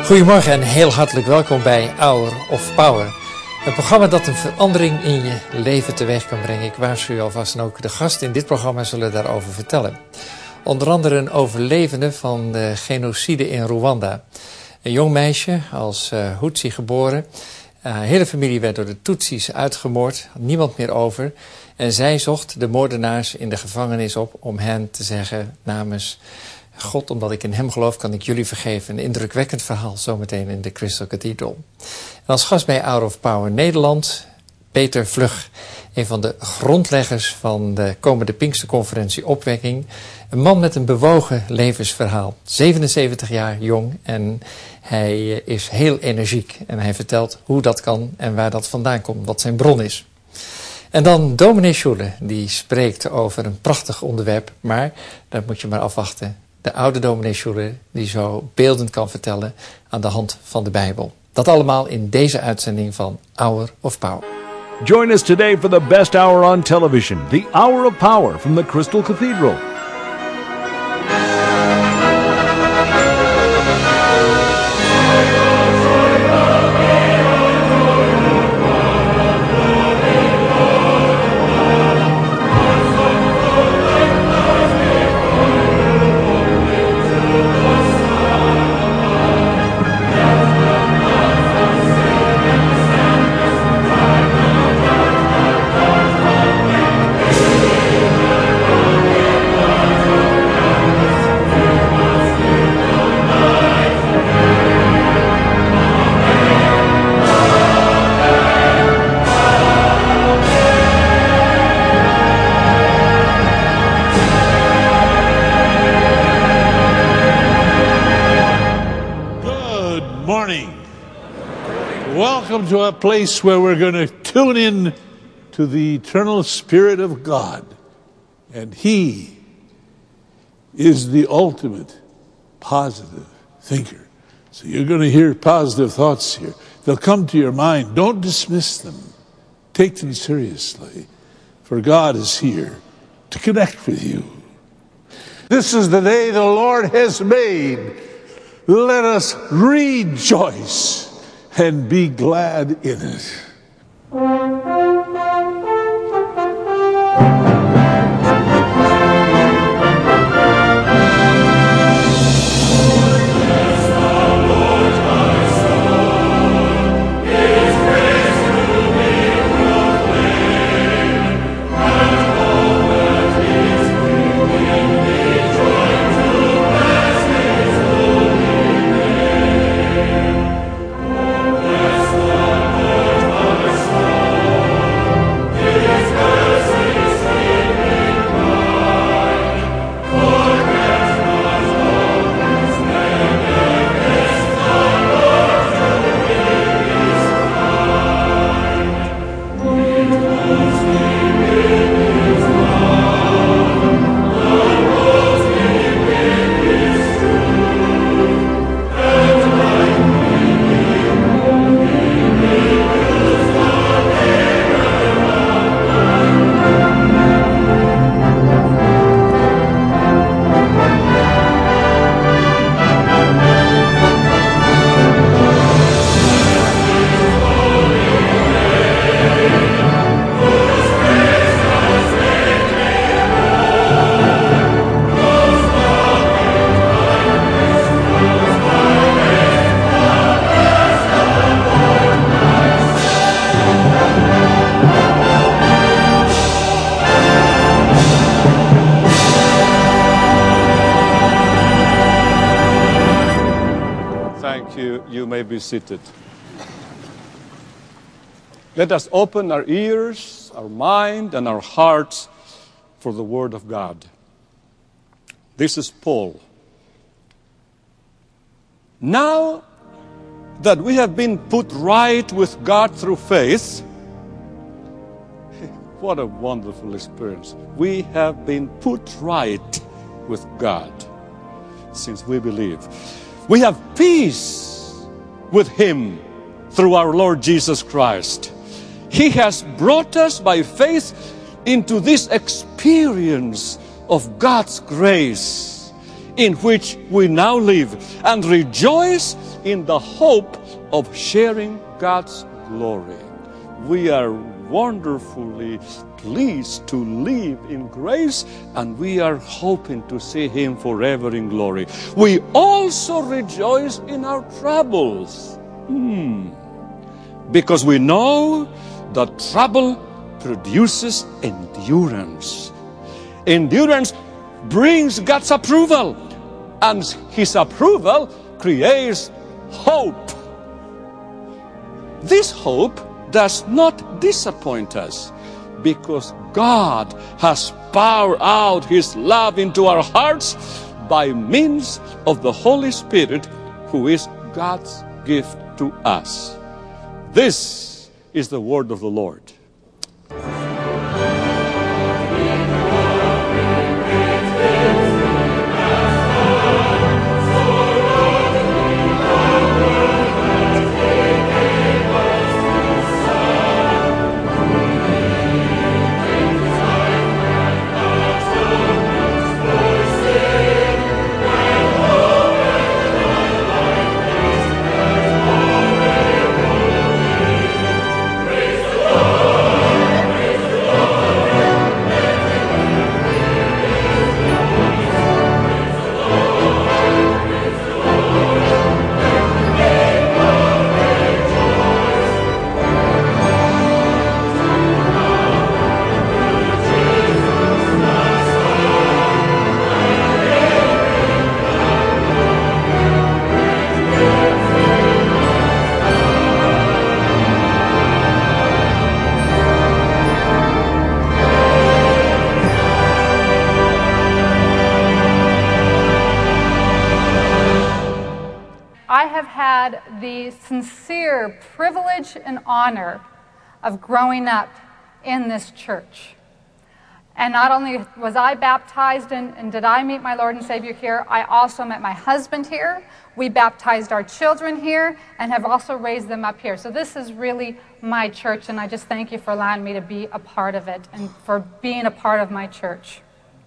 Goedemorgen en heel hartelijk welkom bij Hour of Power. Een programma dat een verandering in je leven teweeg kan brengen. Ik waarschuw je alvast, en ook de gasten in dit programma zullen daarover vertellen. Onder andere een overlevende van de genocide in Rwanda. Een jong meisje als Hutsi geboren. Haar hele familie werd door de Tutsis uitgemoord, had niemand meer over. En zij zocht de moordenaars in de gevangenis op om hen te zeggen namens God, omdat ik in hem geloof, kan ik jullie vergeven. Een indrukwekkend verhaal zometeen in de Crystal Cathedral. En als gast bij Hour of Power Nederland, Peter Vlug, een van de grondleggers van de komende Pinksterconferentie Opwekking. Een man met een bewogen levensverhaal. 77 jaar jong en hij is heel energiek. En hij vertelt hoe dat kan en waar dat vandaan komt, wat zijn bron is. En dan dominee Schulle, die spreekt over een prachtig onderwerp, maar dat moet je maar afwachten. De oude dominee Schulle, die zo beeldend kan vertellen aan de hand van de Bijbel. Dat allemaal in deze uitzending van Hour of Power. Join us today for the best hour on television, the Hour of Power from the Crystal Cathedral. Welcome to a place where we're going to tune in to the eternal Spirit of God. And He is the ultimate positive thinker. So you're going to hear positive thoughts here. They'll come to your mind. Don't dismiss them. Take them seriously. For God is here to connect with you. This is the day the Lord has made. Let us rejoice and be glad in it. You may be seated. Let us open our ears, our mind, and our hearts for the Word of God. This is Paul. Now that we have been put right with God through faith, what a wonderful experience. We have been put right with God since we believe. We have peace with Him through our Lord Jesus Christ. He has brought us by faith into this experience of God's grace in which we now live, and rejoice in the hope of sharing God's glory. We are wonderfully pleased to live in grace, and we are hoping to see Him forever in glory. We also rejoice in our troubles, because we know that trouble produces endurance. Endurance brings God's approval, and His approval creates hope. This hope does not disappoint us, because God has poured out His love into our hearts by means of the Holy Spirit, who is God's gift to us. This is the word of the Lord. The sincere privilege and honor of growing up in this church. And not only was I baptized and did I meet my Lord and Savior here, I also met my husband here. We baptized our children here and have also raised them up here. So this is really my church, and I just thank you for allowing me to be a part of it and for being a part of my church.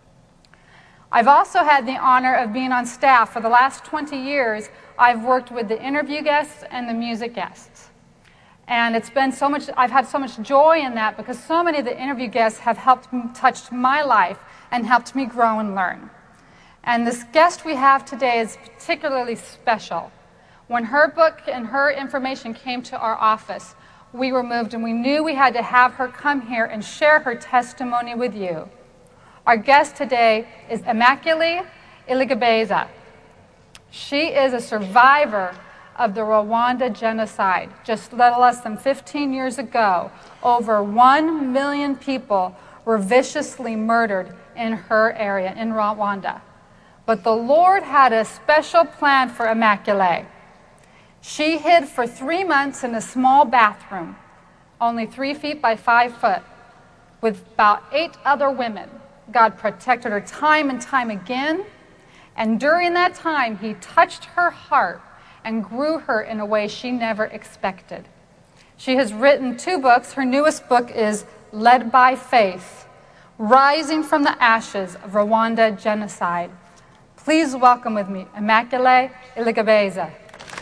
I've also had the honor of being on staff. For the last 20 years, I've worked with the interview guests and the music guests. And it's been so much, I've had so much joy in that, because so many of the interview guests have touched my life and helped me grow and learn. And this guest we have today is particularly special. When her book and her information came to our office, we were moved, and we knew we had to have her come here and share her testimony with you. Our guest today is Immaculée Iligabeza. She is a survivor of the Rwanda genocide. Just little less than 15 years ago, over 1 million people were viciously murdered in her area, in Rwanda. But the Lord had a special plan for Immaculée. She hid for 3 months in a small bathroom, only 3 feet by 5 foot, with about 8 other women. God protected her time and time again. And during that time, He touched her heart and grew her in a way she never expected. She has written 2 books. Her newest book is Led by Faith, Rising from the Ashes of Rwanda Genocide. Please welcome with me Immaculée Iligabeza.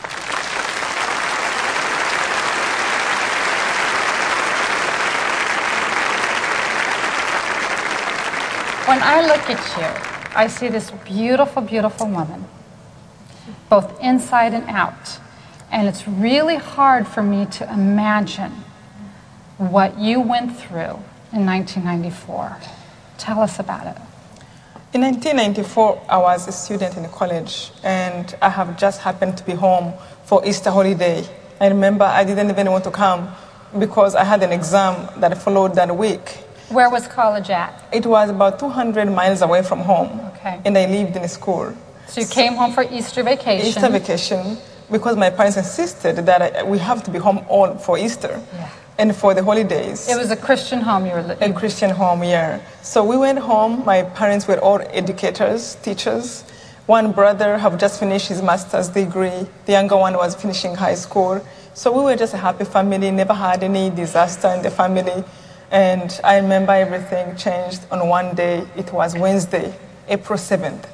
When I look at you, I see this beautiful, beautiful woman, both inside and out. And it's really hard for me to imagine what you went through in 1994. Tell us about it. In 1994, I was a student in college, and I have just happened to be home for Easter holiday. I remember I didn't even want to come because I had an exam that followed that week. Where was college at? It was about 200 miles away from home. Okay. And I lived in a school. So you came home for Easter vacation. Easter vacation, because my parents insisted that we have to be home all for Easter. Yeah. And for the holidays. It was a Christian home you were living in. A Christian home, yeah. So we went home. My parents were all educators, teachers. One brother have just finished his master's degree. The younger one was finishing high school. So we were just a happy family, never had any disaster in the family. And I remember everything changed on one day. It was Wednesday, April 7th.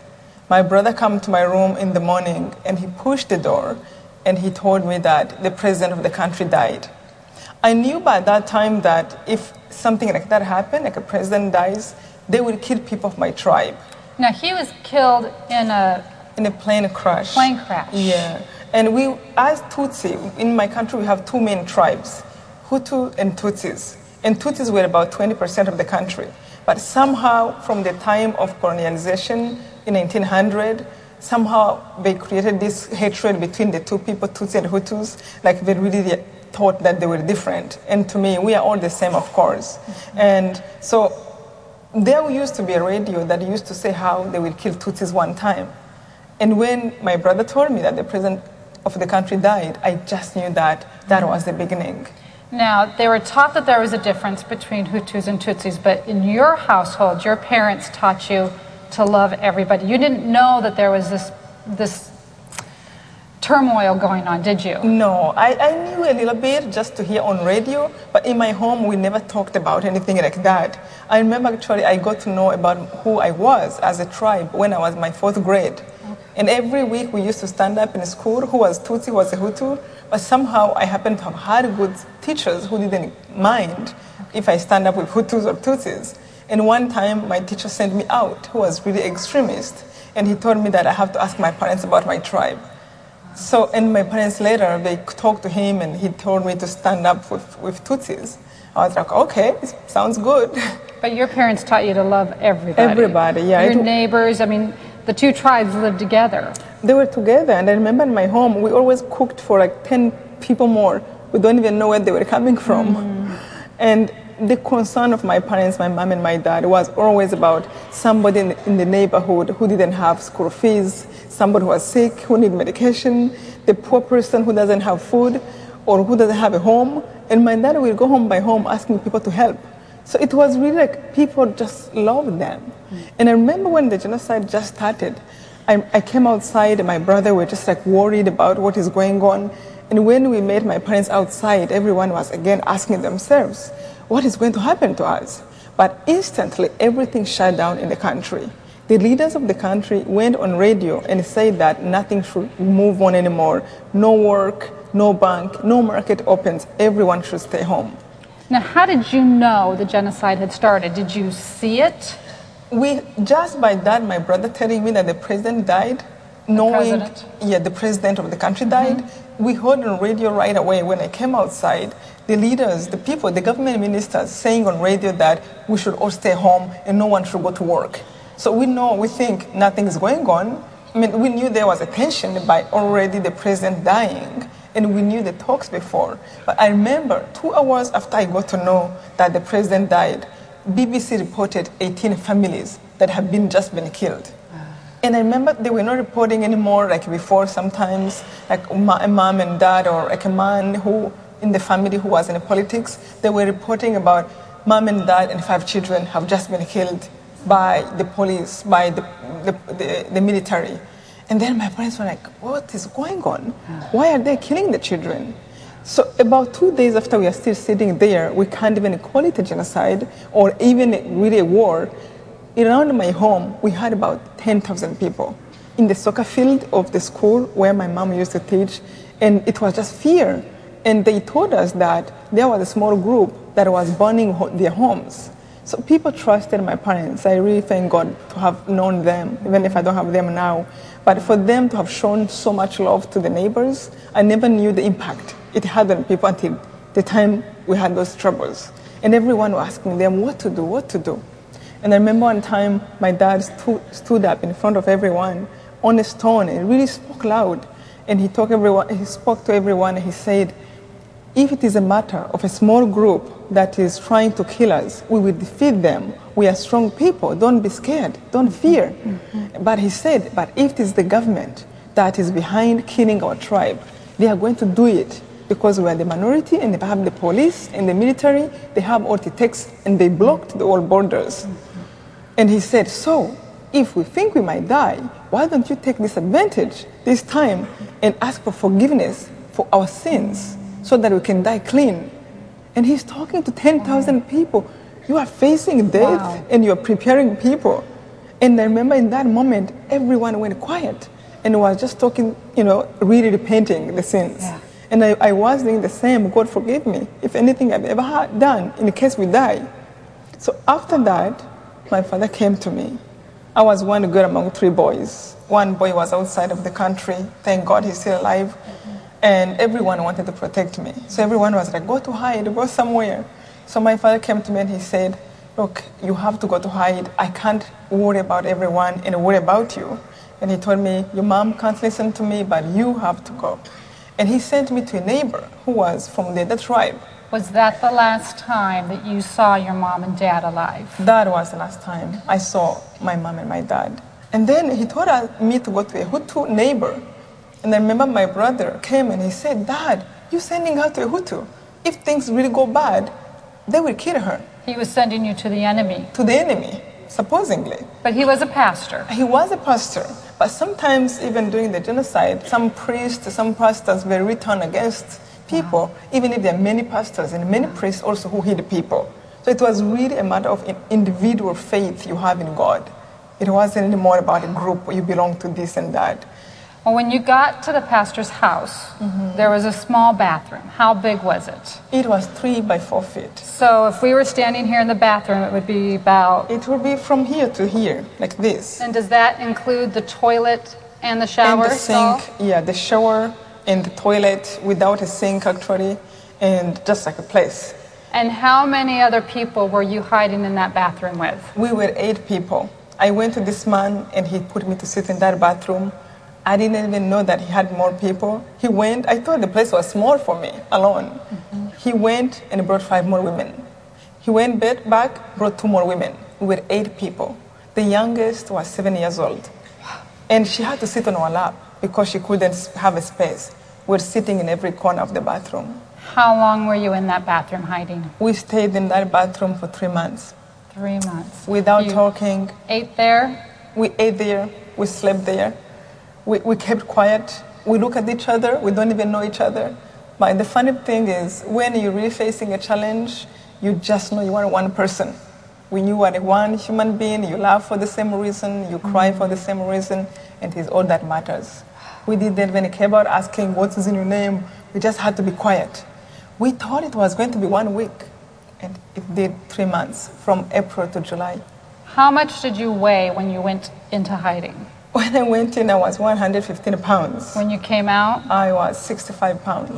My brother came to my room in the morning and he pushed the door and he told me that the president of the country died. I knew by that time that if something like that happened, like a president dies, they will kill people of my tribe. Now, he was killed in a plane crash. Plane crash. Yeah. And we, as Tutsi, in my country we have two main tribes, Hutu and Tutsis. And Tutsis were about 20% of the country. But somehow, from the time of colonialization in 1900, somehow they created this hatred between the two people, Tutsi and Hutus, like they really thought that they were different. And to me, we are all the same, of course. And so there used to be a radio that used to say how they will kill Tutsis one time. And when my brother told me that the president of the country died, I just knew that that was the beginning. Now, they were taught that there was a difference between Hutus and Tutsis, but in your household, your parents taught you to love everybody. You didn't know that there was this turmoil going on, did you? No, I knew a little bit just to hear on radio, but in my home we never talked about anything like that. I remember actually I got to know about who I was as a tribe when I was in my 4th grade. And every week we used to stand up in school, who was Tutsi, who was a Hutu, but somehow I happened to have had good teachers who didn't mind if I stand up with Hutus or Tutsis. And one time my teacher sent me out, who was really extremist, and he told me that I have to ask my parents about my tribe. So, and my parents later, they talked to him and he told me to stand up with Tutsis. I was like, okay, it sounds good. But your parents taught you to love everybody. Everybody, yeah. Your neighbors, I mean, the two tribes lived together. They were together, and I remember in my home, we always cooked for like 10 people more. We don't even know where they were coming from. And the concern of my parents, my mom and my dad, was always about somebody in the neighborhood who didn't have school fees, somebody who was sick, who needed medication, the poor person who doesn't have food or who doesn't have a home. And my dad will go home by home asking people to help. So it was really like people just loved them. And I remember when the genocide just started, I came outside and my brother were just like worried about what is going on. And when we met my parents outside, everyone was again asking themselves, what is going to happen to us? But instantly, everything shut down in the country. The leaders of the country went on radio and said that nothing should move on anymore. No work, no bank, no market opens. Everyone should stay home. Now, how did you know the genocide had started? Did you see it? Just by that, my brother telling me that the president died, knowing the president of the country died, we heard on radio right away when I came outside, the leaders, the people, the government ministers saying on radio that we should all stay home and no one should go to work. So we think nothing is going on. I mean, we knew there was a tension by already the president dying, and we knew the talks before. But I remember 2 hours after I got to know that the president died, BBC reported 18 families that have just been killed. And I remember they were not reporting anymore like before sometimes, like a mom and dad or like a man who in the family who was in politics. They were reporting about mom and dad and 5 children have just been killed by the police, by the military. And then my parents were like, what is going on? Why are they killing the children? So about 2 days after we are still sitting there, we can't even call it a genocide or even really a war. Around my home, we had about 10,000 people in the soccer field of the school where my mom used to teach, and it was just fear. And they told us that there was a small group that was burning their homes. So people trusted my parents. I really thank God to have known them, even if I don't have them now. But for them to have shown so much love to the neighbors, I never knew the impact it had on people until the time we had those troubles. And everyone was asking them what to do. And I remember one time my dad stood up in front of everyone on a stone and really spoke loud. And he spoke to everyone and he said, if it is a matter of a small group that is trying to kill us, we will defeat them. We are strong people. Don't be scared. Don't fear. But he said, but if it is the government that is behind killing our tribe, they are going to do it because we are the minority and they have the police and the military. They have all it takes and they blocked all borders. And he said, so if we think we might die, why don't you take this advantage this time and ask for forgiveness for our sins so that we can die clean? And he's talking to 10,000 people. You are facing death and you are preparing people. And I remember in that moment, everyone went quiet and was just talking, really repenting the sins. Yeah. And I was doing the same. God forgive me if anything I've ever done in case we die. So after that, my father came to me. I was one girl among 3 boys. One boy was outside of the country. Thank God he's still alive. And everyone wanted to protect me. So everyone was like, go to hide, go somewhere. So my father came to me and he said, look, you have to go to hide. I can't worry about everyone and worry about you. And he told me, your mom can't listen to me, but you have to go. And he sent me to a neighbor who was from the other tribe. Was that the last time that you saw your mom and dad alive? That was the last time I saw my mom and my dad. And then he told me to go to a Hutu neighbor. And I remember my brother came and he said, Dad, you're sending her to a Hutu. If things really go bad, they will kill her. He was sending you to the enemy. To the enemy, supposedly. But he was a pastor. He was a pastor. But sometimes, even during the genocide, some priests, some pastors were returned against people, even if there are many pastors and many priests also who hid people. So it was really a matter of individual faith you have in God. It wasn't anymore about a group, you belong to this and that. Well, when you got to the pastor's house, there was a small bathroom. How big was it? It was 3 by 4 feet. So if we were standing here in the bathroom, it would be about... It would be from here to here, like this. And does that include the toilet and the shower And the stall? sink, yeah, the shower and the toilet without a sink actually, and just like a place. And how many other people were you hiding in that bathroom with? We were 8 people. I went to this man and he put me to sit in that bathroom. I didn't even know that he had more people. He went, I thought the place was small for me, alone. He went and brought 5 more women. He went back, brought 2 more women. We were 8 people. The youngest was 7 years old. And she had to sit on our lap because she couldn't have a space. We're sitting in every corner of the bathroom. How long were you in that bathroom hiding? We stayed in that bathroom for 3 months. 3 months. Without You talking. Ate there? We ate there. We slept there. We kept quiet. We look at each other. We don't even know each other. But the funny thing is, when you're really facing a challenge, you just know you are one person. When you are one human being, you laugh for the same reason, you cry for the same reason, and it's all that matters. We didn't even care about asking what is in your name. We just had to be quiet. We thought it was going to be 1 week, and it did 3 months, from April to July. How much did you weigh when you went into hiding? When I went in, I was 115 pounds. When you came out? I was 65 pounds.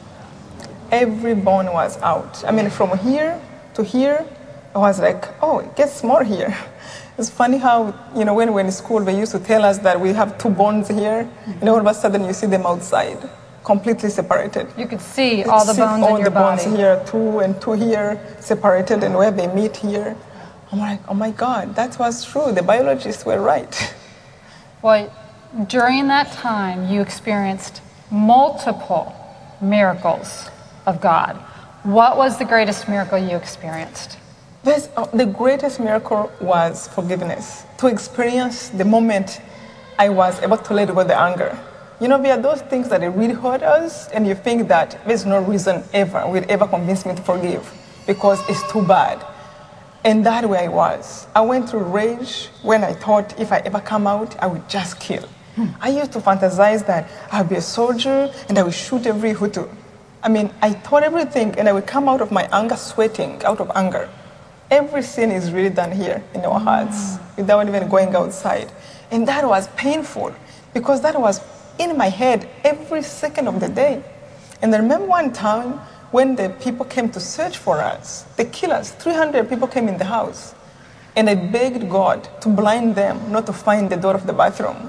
Every bone was out. I mean, from here to here, I was like, oh, it gets more here. It's funny how, when we were in school, they used to tell us that we have 2 bones here, and all of a sudden you see them outside, completely separated. You could see all the bones in your body. All the bones here, 2 and 2 here, separated, and where they meet here. I'm like, oh my God, that was true. The biologists were right. Well, during that time, you experienced multiple miracles of God. What was the greatest miracle you experienced? The greatest miracle was forgiveness. To experience the moment I was able to let go of the anger. There are those things that really hurt us, and you think that there's no reason ever will ever convince me to forgive because it's too bad. And that way I was. I went through rage when I thought if I ever come out, I would just kill. I used to fantasize that I would be a soldier and I would shoot every Hutu. I mean, I thought everything, and I would come out of my anger sweating, out of anger. Every sin is really done here in our hearts without even going outside. And that was painful because that was in my head every second of the day. And I remember one time when the people came to search for us, the killers, 300 people came in the house. And I begged God to blind them not to find the door of the bathroom.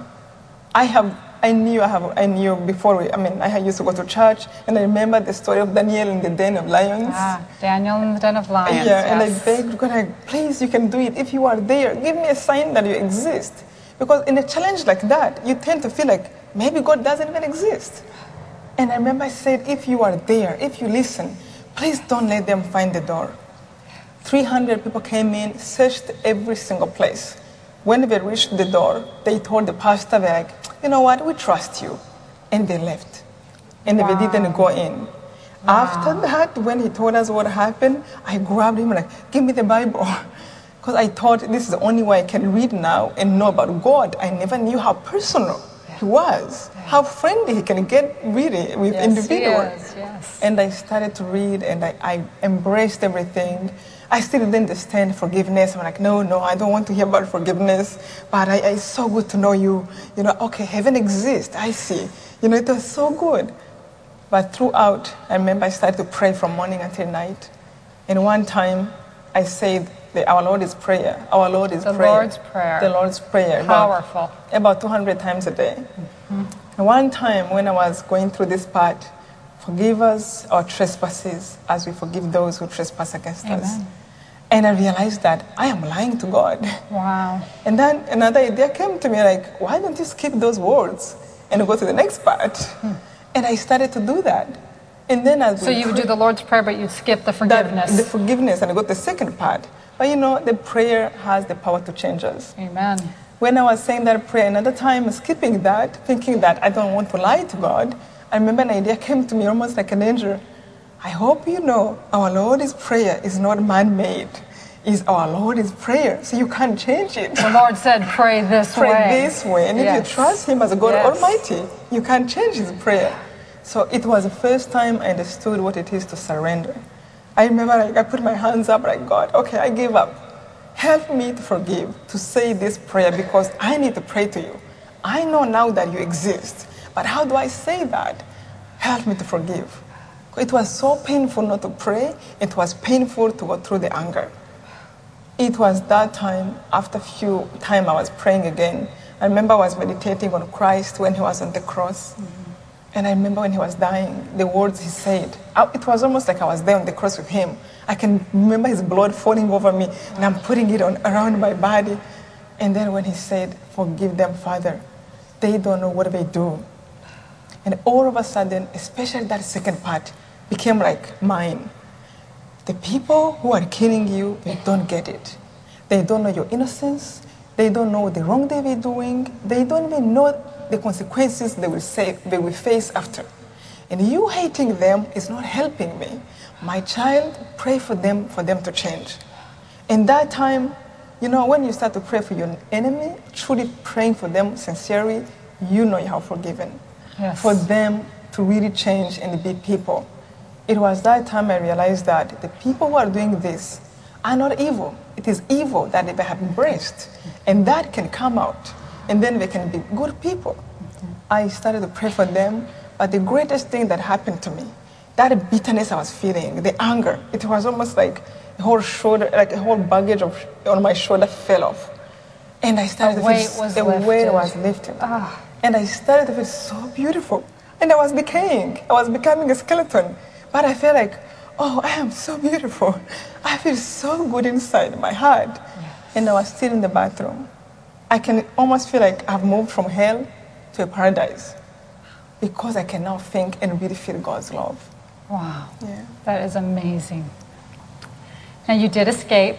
I knew before I used to go to church, and I remember the story of Daniel in the den of lions. Daniel in the den of lions. Yeah, and I begged God, please, you can do it. If you are there, give me a sign that you exist. Because in a challenge like that, you tend to feel like maybe God doesn't even exist. And I remember I said, if you are there, if you listen, please don't let them find the door. 300 people came in, searched every single place. When they reached the door, they told the pastor, they're like, you know what, we trust you. And they left. And they didn't go in. After that, when he told us what happened, I grabbed him like, give me the Bible. because I thought this is the only way I can read now and know about God. I never knew how personal He was, how friendly He can get really with individuals. Yes. And I started to read, and I embraced everything. I still didn't understand forgiveness. I'm like, no, I don't want to hear about forgiveness. But it's so good to know you. You know, okay, heaven exists. I see. You know, it was so good. But throughout, I remember I started to pray from morning until night. And one time, I said, Our Lord's Prayer. Our Lord is prayer. The Lord's Prayer. The Lord's Prayer. Powerful. About 200 times a day. And one time when I was going through this part, forgive us our trespasses as we forgive those who trespass against us. And I realized that I am lying to God. Wow. And then another idea came to me like, why don't you skip those words and go to the next part? And I started to do that. And then as so you would do the Lord's Prayer, but you'd skip the forgiveness. The forgiveness, and I go to the second part. But you know, the prayer has the power to change us. Amen. When I was saying that prayer, another time skipping that, thinking that I don't want to lie to God, I remember an idea came to me almost like an angel. I hope you know our Lord's Prayer is not man-made. It's our Lord's Prayer, so you can't change it. The Lord said, pray this way. Pray this way. And if you trust Him as a God Almighty, you can't change His prayer. So it was the first time I understood what it is to surrender. I remember I put my hands up like, God, okay, I give up. Help me to forgive, to say this prayer because I need to pray to you. I know now that you exist, but how do I say that? Help me to forgive. It was so painful not to pray. It was painful to go through the anger. It was that time, after a few times I was praying again. I remember I was meditating on Christ when He was on the cross. And I remember when He was dying, the words He said. It was almost like I was there on the cross with Him. I can remember His blood falling over me, and I'm putting it around my body. And then when He said, forgive them, Father, they don't know what they do. And all of a sudden, especially that second part, became like mine. The people who are killing you, they don't get it. They don't know your innocence. They don't know the wrong they were doing. They don't even know the consequences they will face after. And you hating them is not helping me. My child, pray for them to change. In that time, you know, when you start to pray for your enemy, truly praying for them sincerely, you know you have forgiven. Yes. For them to really change and be people. It was that time I realized that the people who are doing this are not evil. It is evil that they have embraced. And that can come out. And then they can be good people. I started to pray for them. But the greatest thing that happened to me, that bitterness I was feeling, the anger, it was almost like a whole shoulder, like a whole baggage on my shoulder fell off. And I started the weight was lifted. And I started to feel so beautiful. And I was decaying. I was becoming a skeleton. But I felt like, oh, I am so beautiful. I feel so good inside my heart. Yes. And I was still in the bathroom. I can almost feel like I've moved from hell to a paradise because I can now think and really feel God's love. Wow. Yeah. That is amazing. Now, you did escape.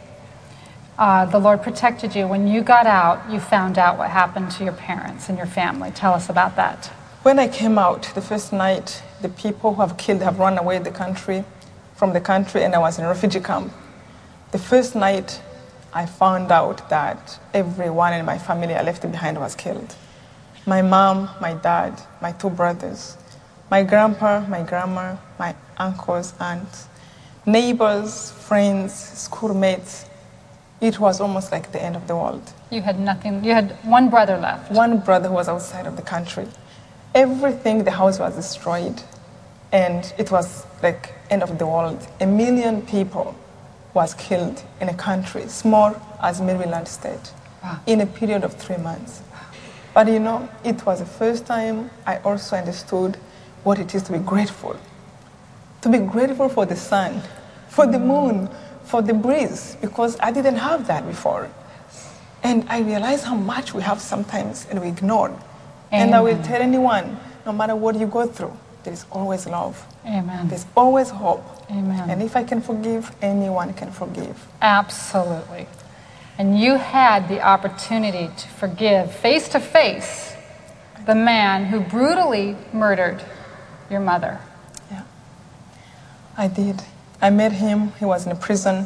The Lord protected you. When you got out, you found out what happened to your parents and your family. Tell us about that. When I came out the first night, the people who have run away from the country, and I was in a refugee camp. The first night, I found out that everyone in my family I left behind was killed. My mom, my dad, my two brothers, my grandpa, my grandma, my uncles, aunts, neighbors, friends, schoolmates. It was almost like the end of the world. You had nothing. You had one brother left. One brother who was outside of the country. Everything, the house was destroyed. And it was like end of the world. 1 million people was killed in a country small as Maryland State. Wow. In a period of 3 months. But you know, it was the first time I also understood what it is to be grateful. To be grateful for the sun, for the moon, for the breeze, because I didn't have that before. And I realized how much we have sometimes and we ignore. And I will tell anyone, no matter what you go through, there is always love. Amen. There's always hope. Amen. And if I can forgive, anyone can forgive. Absolutely. And you had the opportunity to forgive face to face the man who brutally murdered your mother. Yeah, I did. I met him. He was in a prison.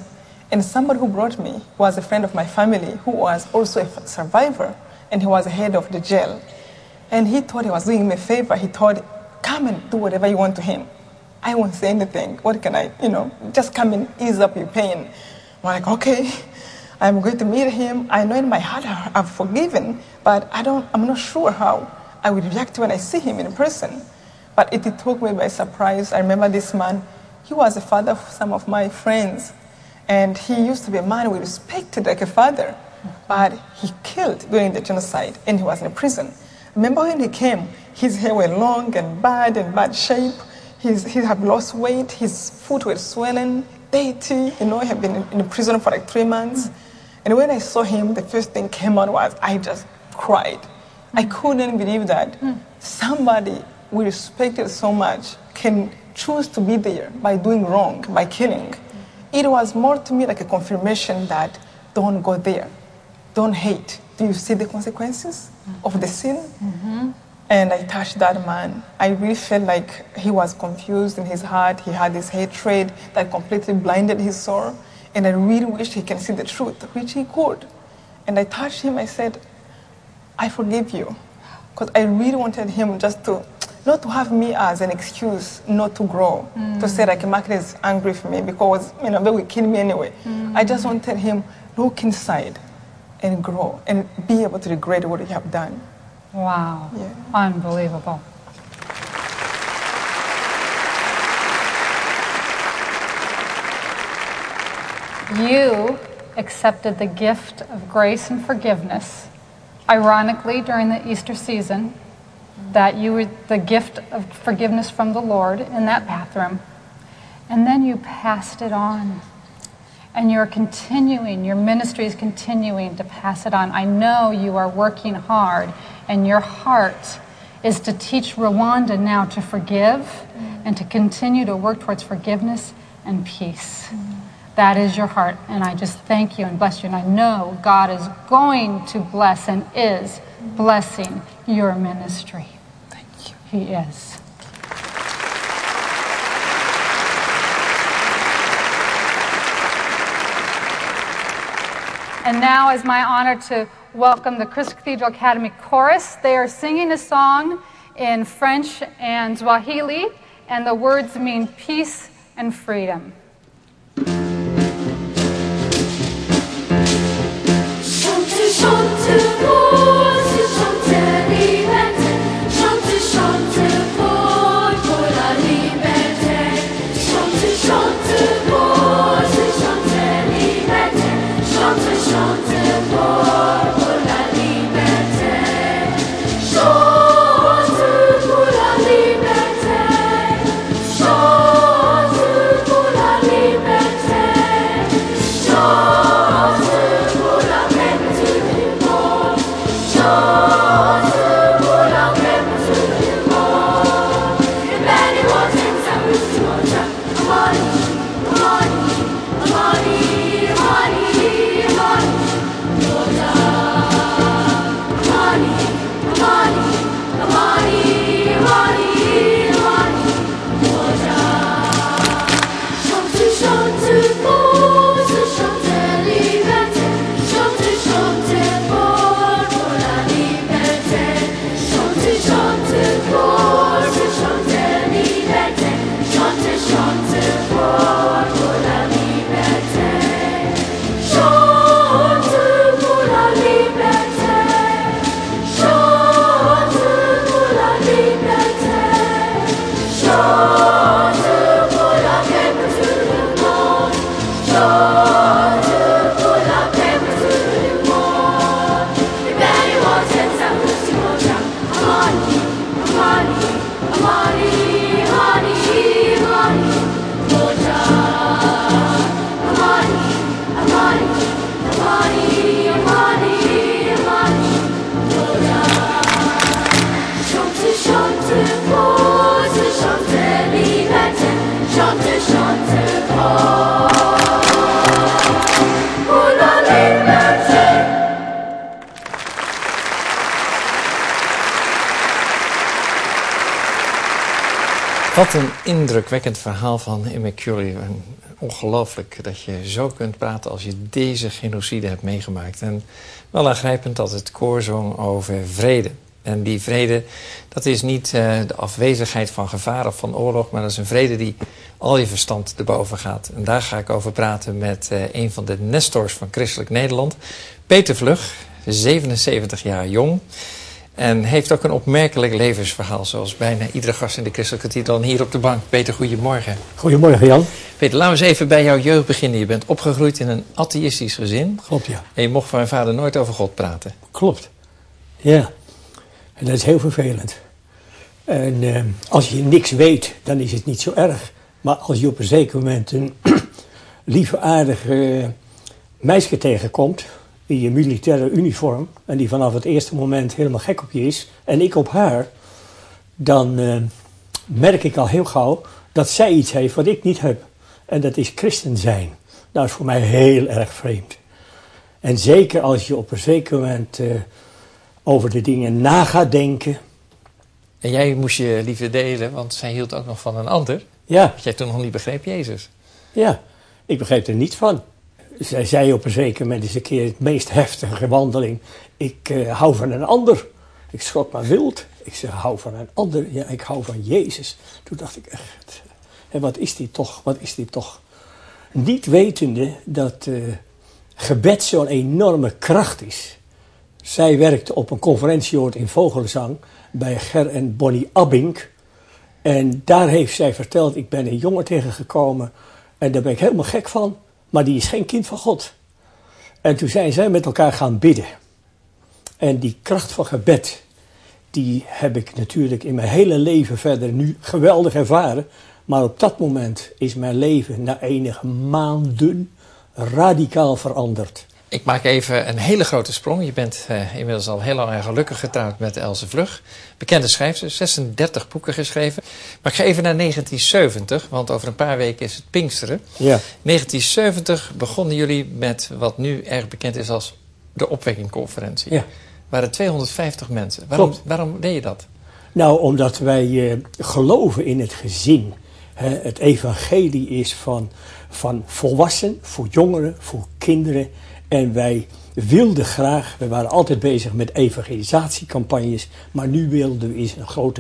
And somebody who brought me was a friend of my family who was also a survivor, and he was head of the jail. And he thought he was doing me a favor. He thought, come and do whatever you want to him. I won't say anything. What can I, just come and ease up your pain. I'm like, okay, I'm going to meet him. I know in my heart I've forgiven, but I'm not sure how I would react when I see him in person. But it took me by surprise. I remember this man, he was the father of some of my friends. And he used to be a man we respected like a father. But he killed during the genocide, and he was in prison. Remember when he came, his hair were long and bad shape. He had lost weight, his foot were swollen, dirty. He had been in prison for like 3 months. And when I saw him, the first thing came out was I just cried. I couldn't believe that somebody we respected so much can choose to be there by doing wrong, by killing. It was more to me like a confirmation that don't go there. Don't hate. Do you see the consequences of the sin? Mm-hmm. And I touched that man. I really felt like he was confused in his heart. He had this hatred that completely blinded his soul. And I really wished he can see the truth, which he could. And I touched him. I said, I forgive you. Because I really wanted him just to, not to have me as an excuse not to grow. To say like, Mark is angry for me because, they will kill me anyway. I just wanted him look inside and grow and be able to regret what you have done. Wow. Yeah. Unbelievable. You accepted the gift of grace and forgiveness, ironically, during the Easter season, that you were the gift of forgiveness from the Lord in that bathroom. And then you passed it on. And you're continuing, your ministry is continuing to pass it on. I know you are working hard, and your heart is to teach Rwanda now to forgive and to continue to work towards forgiveness and peace. That is your heart, and I just thank you and bless you. And I know God is going to bless and is blessing your ministry. Thank you. He is. And now it's my honor to welcome the Crystal Cathedral Academy Chorus. They are singing a song in French and Swahili, and the words mean peace and freedom. Wat een indrukwekkend verhaal van Immaculée. Een ongelooflijk dat je zo kunt praten als je deze genocide hebt meegemaakt. En wel aangrijpend dat het koor zong over vrede. En die vrede, dat is niet de afwezigheid van gevaar of van oorlog, maar dat is een vrede die al je verstand erboven gaat. En daar ga ik over praten met een van de nestors van Christelijk Nederland, Peter Vlug, 77 jaar jong. En heeft ook een opmerkelijk levensverhaal, zoals bijna iedere gast in de Christelijke Kathedraal hier op de bank. Peter, goedemorgen. Goedemorgen, Jan. Peter, laten we eens even bij jouw jeugd beginnen. Je bent opgegroeid in een atheïstisch gezin. Klopt, ja. En je mocht van je vader nooit over God praten. Klopt, ja. En dat is heel vervelend. En als je niks weet, dan is het niet zo erg. Maar als je op een zeker moment een lieve, aardige meisje tegenkomt in je militaire uniform, en die vanaf het eerste moment helemaal gek op je is, en ik op haar, dan merk ik al heel gauw dat zij iets heeft wat ik niet heb. En dat is christen zijn. Dat is voor mij heel erg vreemd. En zeker als je op een zeker moment over de dingen na gaat denken. En jij moest je liefde delen, want zij hield ook nog van een ander. Ja. Wat jij toen nog niet begreep, Jezus. Ja, ik begreep er niets van. Zij zei op een zeker moment eens een keer het meest heftige wandeling. Ik hou van een ander. Ik schrok maar wild. Ik zei, hou van een ander. Ja, ik hou van Jezus. Toen dacht ik echt, wat is dit toch? Wat is dit toch? Niet wetende dat gebed zo'n enorme kracht is. Zij werkte op een conferentieoord in Vogelzang bij Ger en Bonnie Abink. En daar heeft zij verteld, ik ben een jongen tegengekomen en daar ben ik helemaal gek van. Maar die is geen kind van God. En toen zijn zij met elkaar gaan bidden. En die kracht van gebed, die heb ik natuurlijk in mijn hele leven verder nu geweldig ervaren. Maar op dat moment is mijn leven na enige maanden radicaal veranderd. Ik maak even een hele grote sprong. Je bent inmiddels al heel lang en gelukkig getrouwd met Else Vlug. Bekende schrijfster, 36 boeken geschreven. Maar ik ga even naar 1970, want over een paar weken is het Pinksteren. Ja. 1970 begonnen jullie met wat nu erg bekend is als de Opwekkingconferentie. Ja. Er waren 250 mensen. Waarom deed je dat? Nou, omdat wij geloven in het gezin. Het evangelie is van volwassenen, voor jongeren, voor kinderen. En wij wilden graag, we waren altijd bezig met evangelisatiecampagnes, maar nu wilden we eens een grote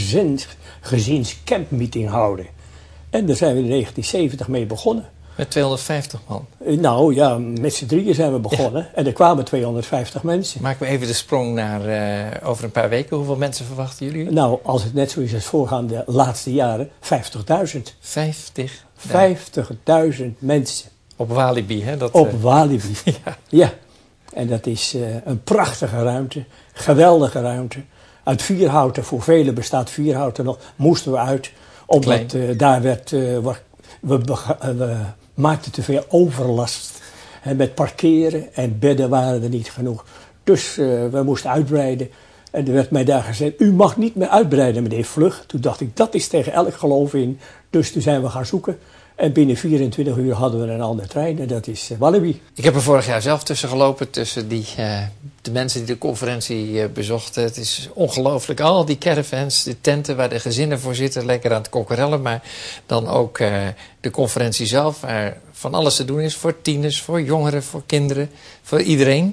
gezinscampmeeting houden. En daar zijn we in 1970 mee begonnen. Met 250 man. Nou ja, met z'n drieën zijn we begonnen. Ja. En er kwamen 250 mensen. Maken we even de sprong naar over een paar weken. Hoeveel mensen verwachten jullie? Nou, als het net zo is als voorgaande laatste jaren, 50.000. 50.000 mensen. Op Walibi, hè? Op Walibi, ja. Ja. En dat is een prachtige ruimte, geweldige ruimte. Uit Vierhouten, voor velen bestaat Vierhouten nog, moesten we uit. Omdat daar werd, we maakten te veel overlast. Met parkeren en bedden waren er niet genoeg. Dus we moesten uitbreiden. En er werd mij daar gezegd, u mag niet meer uitbreiden, meneer Vlug. Toen dacht ik, dat is tegen elk geloof in. Dus toen zijn we gaan zoeken. En binnen 24 uur hadden we een andere trein en dat is Walibi. Ik heb er vorig jaar zelf tussen gelopen, tussen de mensen die de conferentie bezochten. Het is ongelooflijk, al die caravans, de tenten waar de gezinnen voor zitten, lekker aan het kokkerellen. Maar dan ook de conferentie zelf, waar van alles te doen is voor tieners, voor jongeren, voor kinderen, voor iedereen.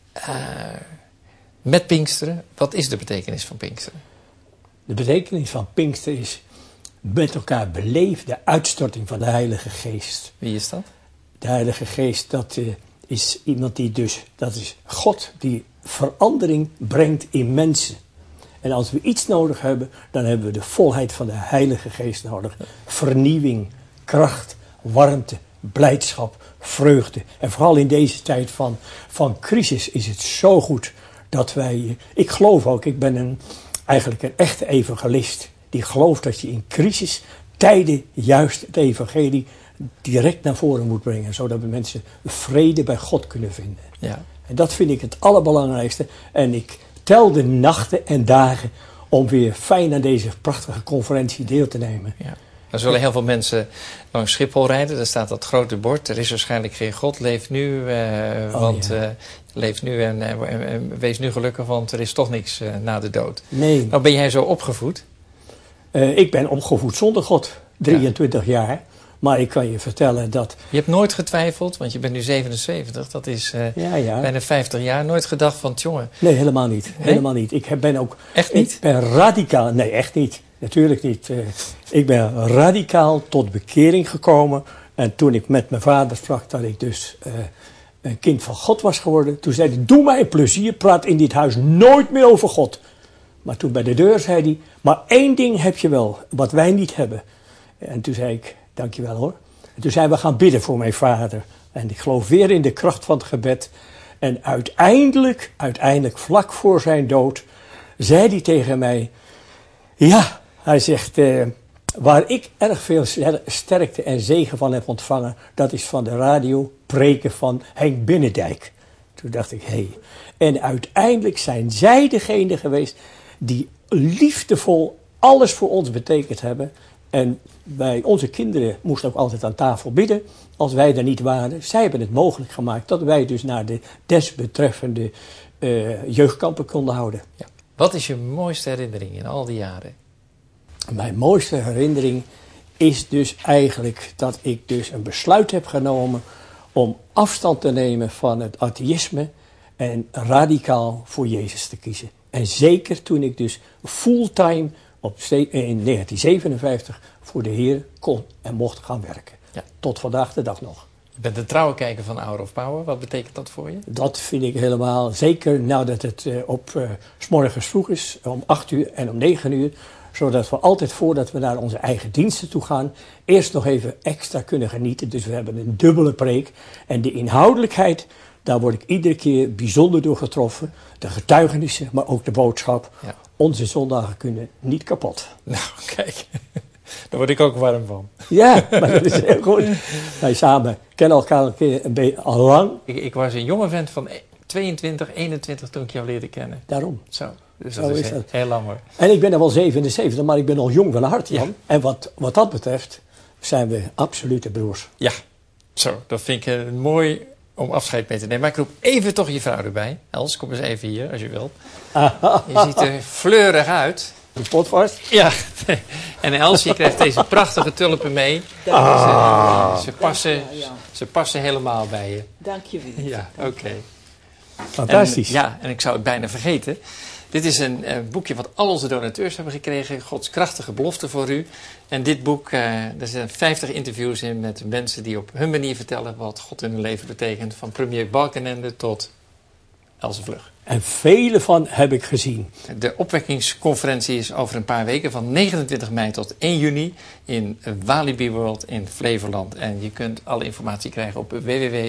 Met Pinksteren, wat is de betekenis van Pinksteren? De betekenis van Pinksteren is met elkaar beleven de uitstorting van de Heilige Geest. Wie is dat? De Heilige Geest, dat is iemand dat is God die verandering brengt in mensen. En als we iets nodig hebben, dan hebben we de volheid van de Heilige Geest nodig. Vernieuwing, kracht, warmte, blijdschap, vreugde. En vooral in deze tijd van crisis is het zo goed dat wij, ik geloof ook, ik ben eigenlijk een echte evangelist. Die gelooft dat je in crisistijden juist het evangelie direct naar voren moet brengen. Zodat we mensen vrede bij God kunnen vinden. Ja. En dat vind ik het allerbelangrijkste. En ik tel de nachten en dagen om weer fijn aan deze prachtige conferentie deel te nemen. Ja. Er zullen heel veel mensen langs Schiphol rijden. Daar staat dat grote bord. Er is waarschijnlijk geen God. Leef nu, leef nu en wees nu gelukkig, want er is toch niks na de dood. Nee. Nou, ben jij zo opgevoed? Ik ben opgevoed zonder God, 23 jaar. Maar ik kan je vertellen dat... Je hebt nooit getwijfeld, want je bent nu 77. Dat is bijna 50 jaar. Nooit gedacht van, jongen... Nee, helemaal niet. Nee? Helemaal niet. Ik ben ook... Echt niet? Ik ben radicaal... Nee, echt niet. Natuurlijk niet. Ik ben radicaal tot bekering gekomen. En toen ik met mijn vader sprak dat ik dus een kind van God was geworden. Toen zei hij, doe mij een plezier, praat in dit huis nooit meer over God. Maar toen bij de deur zei hij, maar één ding heb je wel, wat wij niet hebben. En toen zei ik, dankjewel hoor. En toen zei we gaan bidden voor mijn vader. En ik geloof weer in de kracht van het gebed. En uiteindelijk vlak voor zijn dood, zei hij tegen mij... Ja, hij zegt, waar ik erg veel sterkte en zegen van heb ontvangen... dat is van de radio preken van Henk Binnendijk. Toen dacht ik, hé. En uiteindelijk zijn zij degene geweest die liefdevol alles voor ons betekend hebben... En onze kinderen moesten ook altijd aan tafel bidden als wij er niet waren. Zij hebben het mogelijk gemaakt dat wij dus naar de desbetreffende jeugdkampen konden houden. Ja. Wat is je mooiste herinnering in al die jaren? Mijn mooiste herinnering is dus eigenlijk dat ik dus een besluit heb genomen om afstand te nemen van het atheïsme en radicaal voor Jezus te kiezen. En zeker toen ik dus fulltime in 1957 voor de Heer kon en mocht gaan werken. Ja. Tot vandaag de dag nog. Je bent een trouwe kijker van Hour of Power. Wat betekent dat voor je? Dat vind ik helemaal, zeker nadat het 's morgens vroeg is, om 8 uur en om 9 uur. Zodat we altijd voordat we naar onze eigen diensten toe gaan, eerst nog even extra kunnen genieten. Dus we hebben een dubbele preek. En de inhoudelijkheid, daar word ik iedere keer bijzonder door getroffen. De getuigenissen, maar ook de boodschap. Ja. Onze zondagen kunnen niet kapot. Nou, kijk. Daar word ik ook warm van. Ja, maar dat is heel goed. Wij samen kennen elkaar een beetje al lang. Ik was een jonge vent van 22, 21 toen ik jou leerde kennen. Daarom. Zo. Dus dat is heel lang hoor. En ik ben er wel 77, maar ik ben al jong van hart, Jan. Ja. En wat dat betreft zijn we absolute broers. Ja, zo. Dat vind ik mooi om afscheid mee te nemen. Maar ik roep even toch je vrouw erbij. Els, kom eens even hier, als je wilt. Je ziet er fleurig uit. De pot vast? Ja. En Els, je krijgt deze prachtige tulpen mee. Ze passen helemaal bij je. Dank je wel. Ja, oké. Fantastisch. En ik zou het bijna vergeten. Dit is een boekje wat al onze donateurs hebben gekregen. Gods krachtige belofte voor u. En dit boek, er zijn 50 interviews in met mensen die op hun manier vertellen wat God in hun leven betekent. Van premier Balkenende tot Else Vlug. En vele van heb ik gezien. De opwekkingsconferentie is over een paar weken van 29 mei tot 1 juni in Walibi World in Flevoland. En je kunt alle informatie krijgen op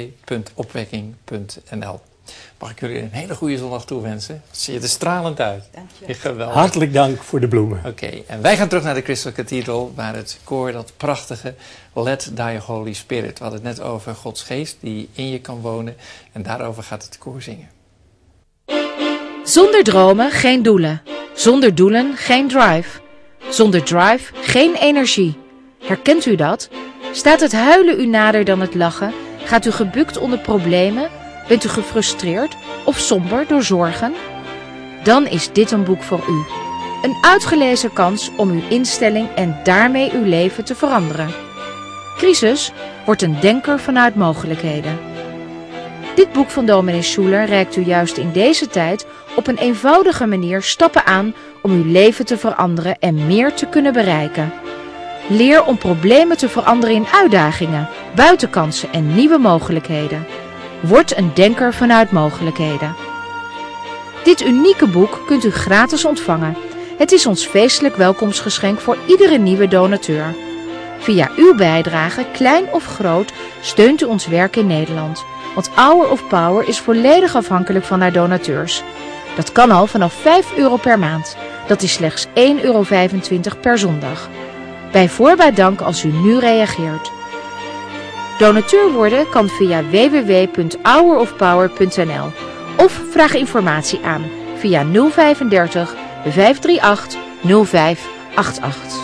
www.opwekking.nl. Mag ik jullie een hele goede zondag toewensen? Het ziet er stralend uit. Dank je. Geweldig. Hartelijk dank voor de bloemen. Oké, en wij gaan terug naar de Crystal Cathedral, waar het koor dat prachtige Let Thy Holy Spirit. We hadden het net over Gods geest die in je kan wonen. En daarover gaat het koor zingen. Zonder dromen geen doelen. Zonder doelen geen drive. Zonder drive geen energie. Herkent u dat? Staat het huilen u nader dan het lachen? Gaat u gebukt onder problemen? Bent u gefrustreerd of somber door zorgen? Dan is dit een boek voor u. Een uitgelezen kans om uw instelling en daarmee uw leven te veranderen. Crisis wordt een denker vanuit mogelijkheden. Dit boek van dominee Schuler reikt u juist in deze tijd op een eenvoudige manier stappen aan om uw leven te veranderen en meer te kunnen bereiken. Leer om problemen te veranderen in uitdagingen, buitenkansen en nieuwe mogelijkheden. Word een denker vanuit mogelijkheden. Dit unieke boek kunt u gratis ontvangen. Het is ons feestelijk welkomstgeschenk voor iedere nieuwe donateur. Via uw bijdrage, klein of groot, steunt u ons werk in Nederland. Want Hour of Power is volledig afhankelijk van haar donateurs. Dat kan al vanaf €5 per maand. Dat is slechts €1,25 per zondag. Bij voorbaat dank als u nu reageert. Donateur worden kan via www.hourofpower.nl of vraag informatie aan via 035 538 0588.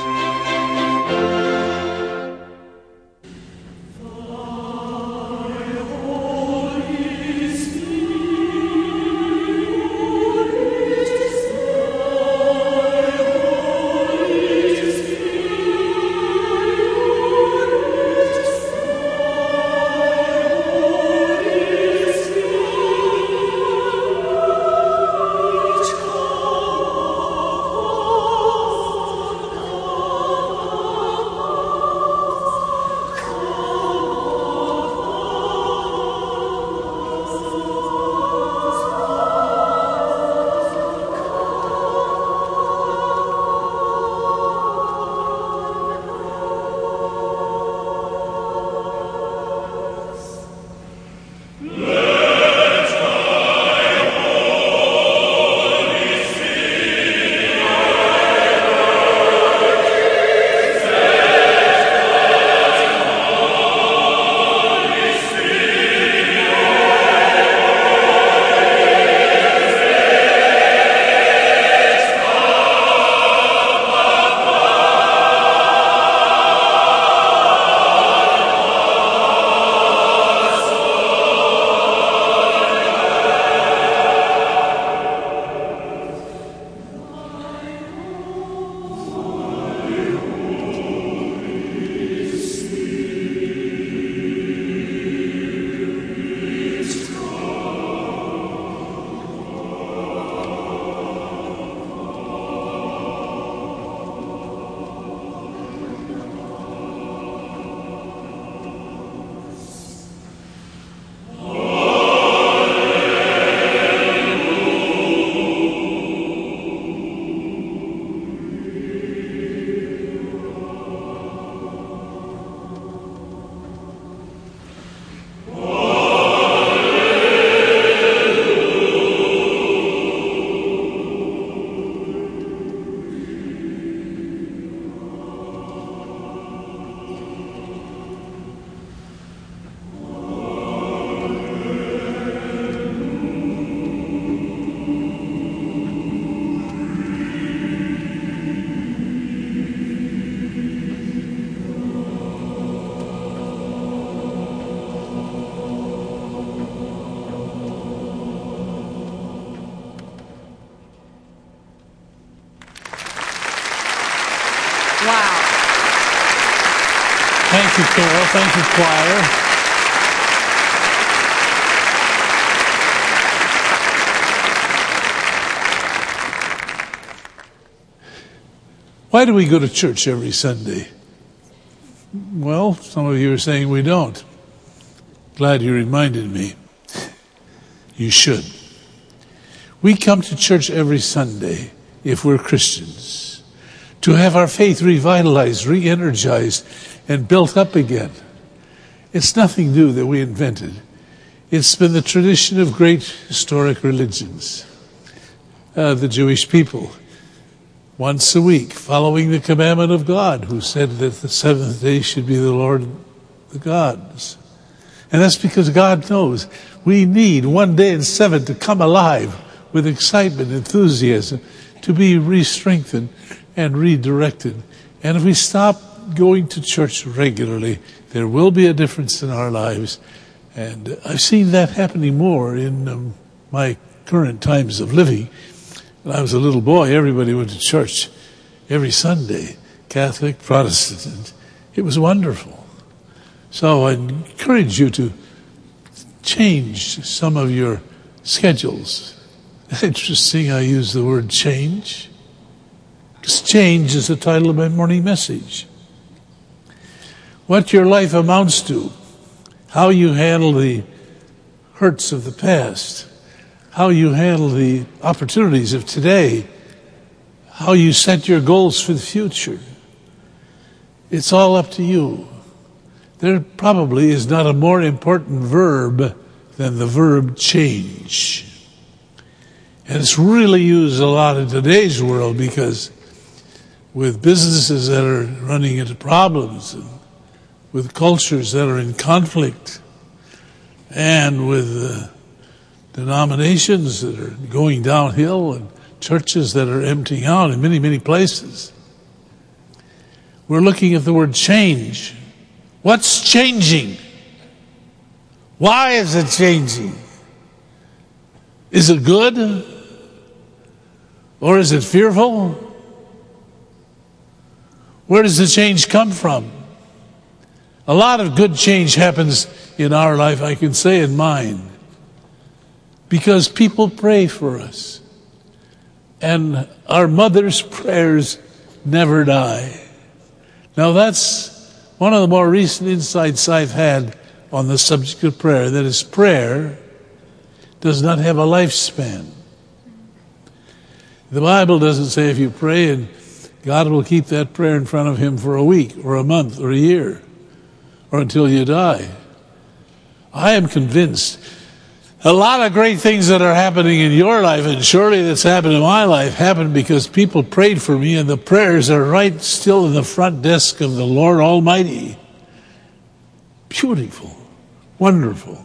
Thank you, Carol. Thank you, choir. Why do we go to church every Sunday? Well, some of you are saying we don't. Glad you reminded me. You should. We come to church every Sunday, if we're Christians, to have our faith revitalized, re-energized, and built up again. It's nothing new that we invented. It's been the tradition of great historic religions. The Jewish people, once a week, following the commandment of God, who said that the seventh day should be the Lord of the gods. And that's because God knows we need one day in seven to come alive with excitement, enthusiasm, to be re-strengthened and redirected. And if we stop going to church regularly, there will be a difference in our lives. And I've seen that happening more in my current times of living. When I was a little boy, everybody went to church every Sunday, Catholic, Protestant. It was wonderful. So I encourage you to change some of your schedules. Interesting, I use the word change. Because change is the title of my morning message. What your life amounts to, how you handle the hurts of the past, how you handle the opportunities of today, how you set your goals for the future. It's all up to you. There probably is not a more important verb than the verb change. And it's really used a lot in today's world because with businesses that are running into problems, and with cultures that are in conflict, and with denominations that are going downhill and churches that are emptying out in many, many places, we're looking at the word change. What's changing? Why is it changing? Is it good? Or is it fearful? Where does the change come from? A lot of good change happens in our life, I can say in mine, because people pray for us. And our mother's prayers never die. Now that's one of the more recent insights I've had on the subject of prayer, that is, prayer does not have a lifespan. The Bible doesn't say if you pray and God will keep that prayer in front of him for a week or a month or a year or until you die. I am convinced a lot of great things that are happening in your life, and surely that's happened in my life, happened because people prayed for me, and the prayers are right still in the front desk of the Lord Almighty. Beautiful. Wonderful.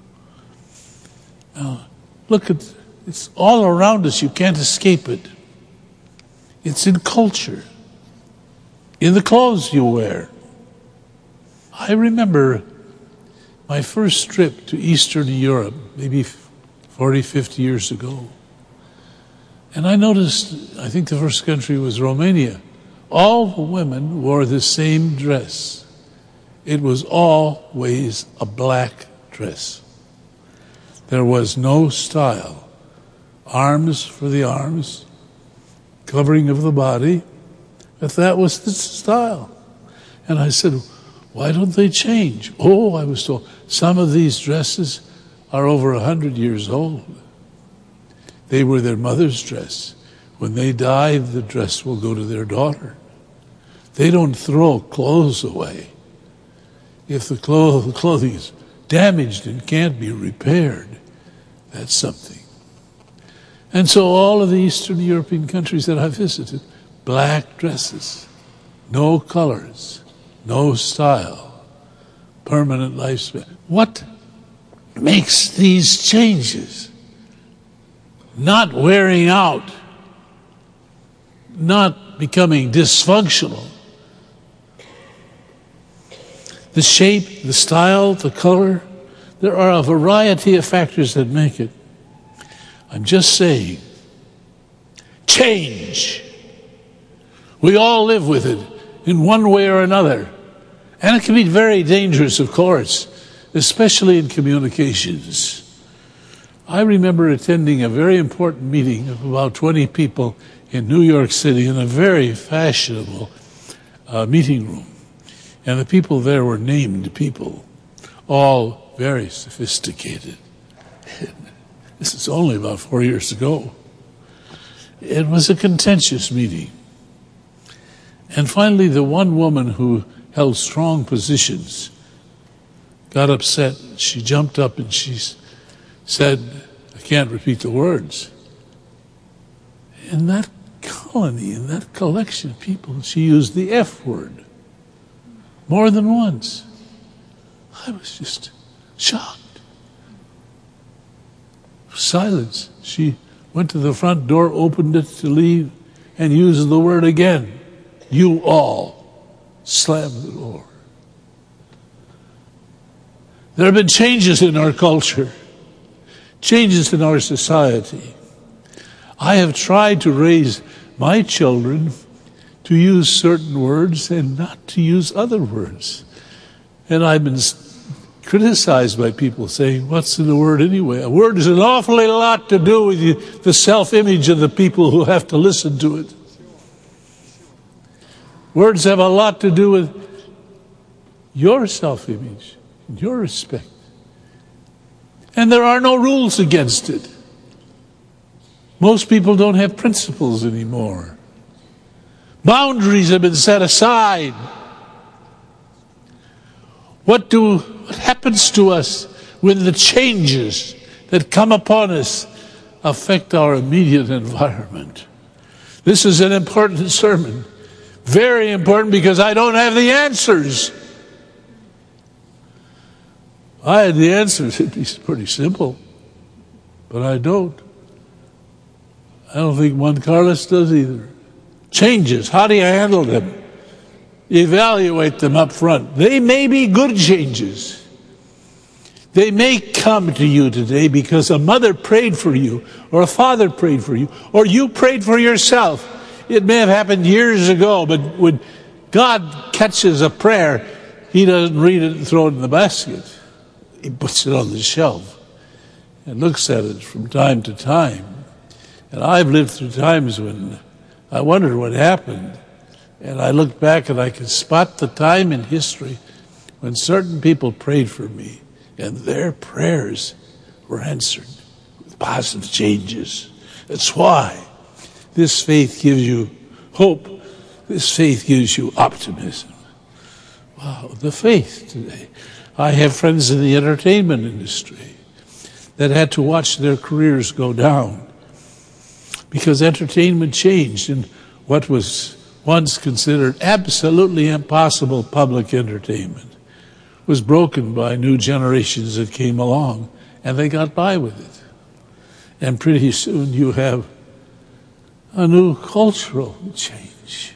Now, look at, it's all around us. You can't escape it. It's in culture, in the clothes you wear. I remember my first trip to Eastern Europe, maybe 40, 50 years ago. And I noticed, I think the first country was Romania. All the women wore the same dress. It was always a black dress. There was no style. Arms for the arms, covering of the body, but that was the style. And I said, why don't they change? Oh, I was told, some of these dresses are over 100 years old. They were their mother's dress. When they die, the dress will go to their daughter. They don't throw clothes away. If the clothing is damaged and can't be repaired, that's something. And so all of the Eastern European countries that I visited, black dresses, no colors, no style, permanent lifespan. What makes these changes? Not wearing out, not becoming dysfunctional. The shape, the style, the color, there are a variety of factors that make it. I'm just saying, change. We all live with it in one way or another. And it can be very dangerous, of course, especially in communications. I remember attending a very important meeting of about 20 people in New York City in a very fashionable meeting room. And the people there were named people, all very sophisticated. This is only about 4 years ago. It was a contentious meeting. And finally, the one woman who held strong positions got upset. She jumped up and she said, I can't repeat the words. In that colony, in that collection of people, she used the F word more than once. I was just shocked. Silence. She went to the front door, opened it to leave, and used the word again. You all. Slammed the door. There have been changes in our culture, changes in our society. I have tried to raise my children to use certain words and not to use other words. And I've been criticized by people saying, what's in the word anyway? A word has an awfully lot to do with the self-image of the people who have to listen to it. Words have a lot to do with your self-image, your respect. And there are no rules against it. Most people don't have principles anymore. Boundaries have been set aside. What happens to us when the changes that come upon us affect our immediate environment? This is an important sermon. Very important, because I don't have the answers. If I had the answers, it'd be pretty simple. But I don't. I don't think Juan Carlos does either. Changes, how do you handle them? Evaluate them up front. They may be good changes. They may come to you today because a mother prayed for you, or a father prayed for you, or you prayed for yourself. It may have happened years ago, but when God catches a prayer, He doesn't read it and throw it in the basket. He puts it on the shelf and looks at it from time to time. And I've lived through times when I wondered what happened. And I look back and I can spot the time in history when certain people prayed for me and their prayers were answered with positive changes. That's why this faith gives you hope. This faith gives you optimism. Wow, the faith today. I have friends in the entertainment industry that had to watch their careers go down because entertainment changed, and what was once considered absolutely impossible public entertainment was broken by new generations that came along, and they got by with it. And pretty soon you have a new cultural change.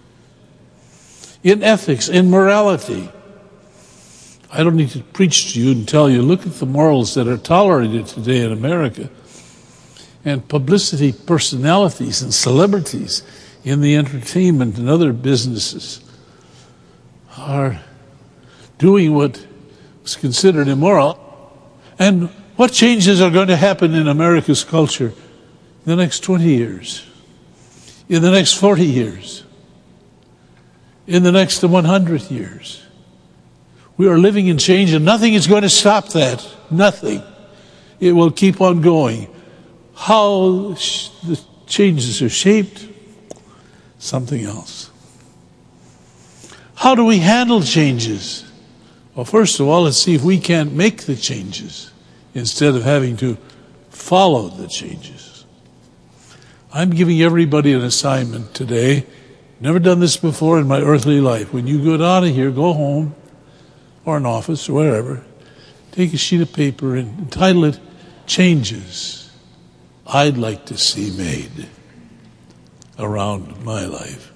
In ethics, in morality. I don't need to preach to you and tell you, look at the morals that are tolerated today in America. And publicity personalities and celebrities in the entertainment and other businesses are doing what was considered immoral. And what changes are going to happen in America's culture in the next 20 years? In the next 40 years, in the next 100 years. We are living in change, and nothing is going to stop that. Nothing. It will keep on going. How the changes are shaped, something else. How do we handle changes? Well, first of all, let's see if we can't make the changes instead of having to follow the changes. I'm giving everybody an assignment today. Never done this before in my earthly life. When you go out of here, go home, or an office, or wherever, take a sheet of paper and entitle it, Changes I'd Like to See Made Around My Life.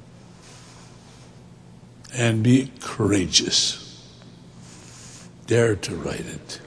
And be courageous. Dare to write it.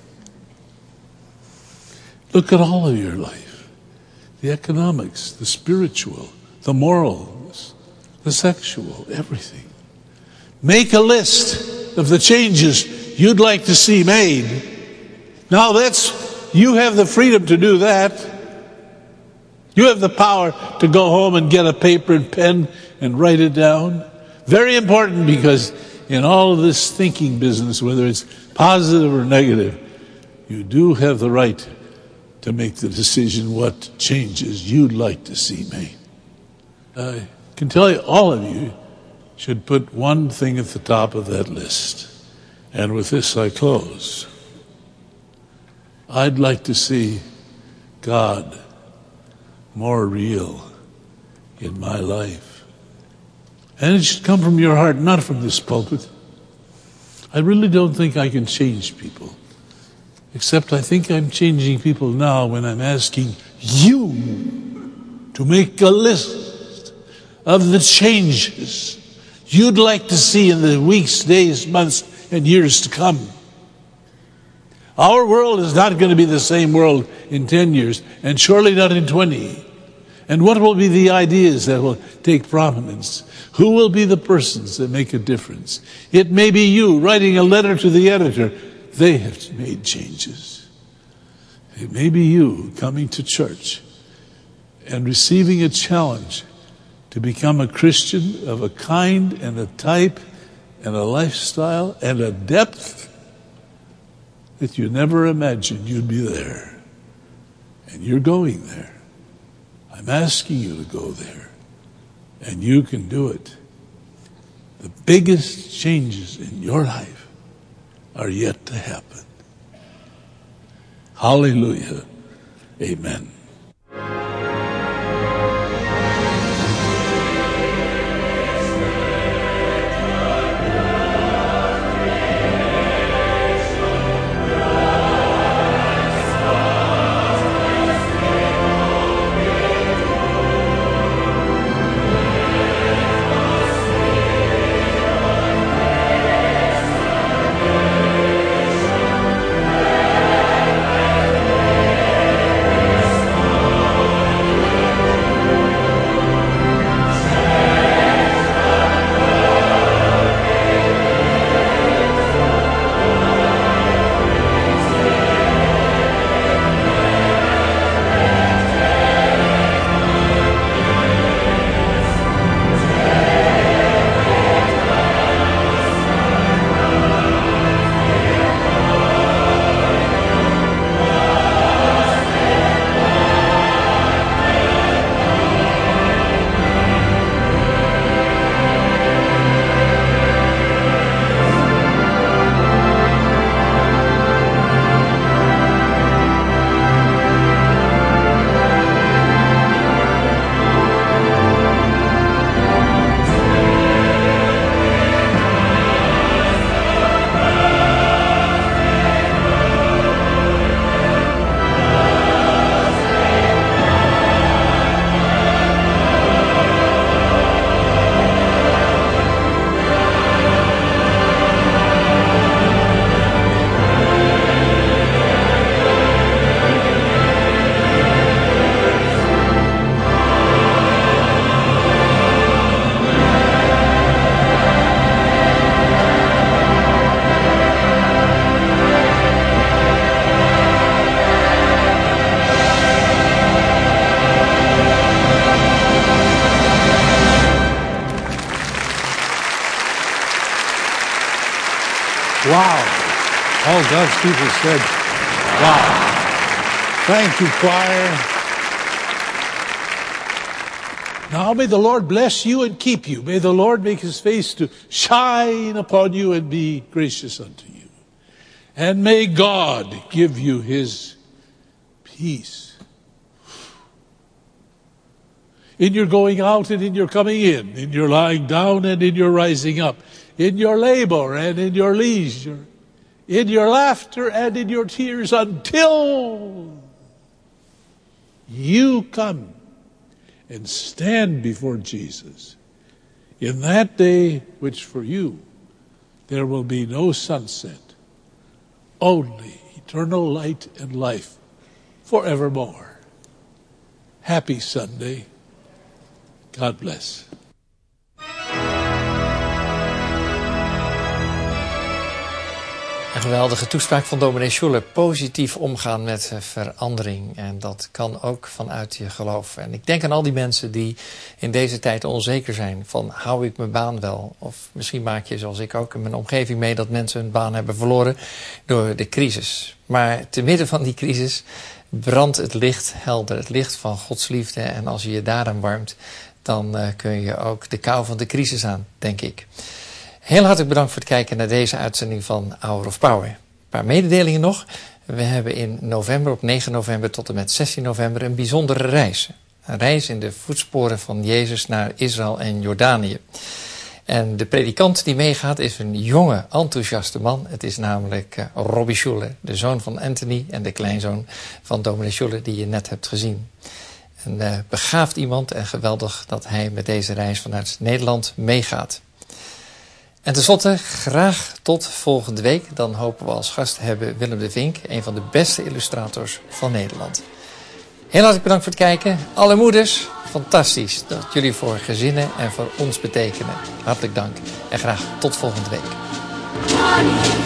Look at all of your life. The economics, the spiritual, the morals, the sexual, everything. Make a list of the changes you'd like to see made. Now you have the freedom to do that. You have the power to go home and get a paper and pen and write it down. Very important, because in all of this thinking business, whether it's positive or negative, you do have the right to make the decision what changes you'd like to see made. I can tell you, all of you should put one thing at the top of that list. And with this I close. I'd like to see God more real in my life. And it should come from your heart, not from this pulpit. I really don't think I can change people. Except I think I'm changing people now when I'm asking you to make a list of the changes you'd like to see in the weeks, days, months, and years to come. Our world is not going to be the same world in 10 years, and surely not in 20. And what will be the ideas that will take prominence? Who will be the persons that make a difference? It may be you writing a letter to the editor. They have made changes. It may be you coming to church and receiving a challenge to become a Christian of a kind and a type and a lifestyle and a depth that you never imagined you'd be there. And you're going there. I'm asking you to go there. And you can do it. The biggest changes in your life are yet to happen. Hallelujah. Amen. Wow. All God's people said, wow. Thank you, choir. Now may the Lord bless you and keep you. May the Lord make his face to shine upon you and be gracious unto you. And may God give you his peace in your going out and in your coming in your lying down and in your rising up, in your labor and in your leisure, in your laughter and in your tears, until you come and stand before Jesus in that day which for you there will be no sunset, only eternal light and life forevermore. Happy Sunday. God bless. Een geweldige toespraak van dominee Schuller. Positief omgaan met verandering. En dat kan ook vanuit je geloof. En ik denk aan al die mensen die in deze tijd onzeker zijn. Van, hou ik mijn baan wel? Of misschien maak je, zoals ik ook in mijn omgeving mee, dat mensen hun baan hebben verloren door de crisis. Maar te midden van die crisis brandt het licht helder. Het licht van Gods liefde. En als je je daaraan warmt, dan kun je ook de kou van de crisis aan, denk ik. Heel hartelijk bedankt voor het kijken naar deze uitzending van Hour of Power. Een paar mededelingen nog. We hebben in november, op 9 november tot en met 16 november, een bijzondere reis. Een reis in de voetsporen van Jezus naar Israël en Jordanië. En de predikant die meegaat is een jonge, enthousiaste man. Het is namelijk Robbie Schuller, de zoon van Anthony en de kleinzoon van dominee Schuller die je net hebt gezien. Een begaafd iemand en geweldig dat hij met deze reis vanuit Nederland meegaat. En tenslotte, graag tot volgende week. Dan hopen we als gast te hebben Willem de Vink, een van de beste illustrators van Nederland. Heel hartelijk bedankt voor het kijken. Alle moeders, fantastisch dat jullie voor gezinnen en voor ons betekenen. Hartelijk dank en graag tot volgende week.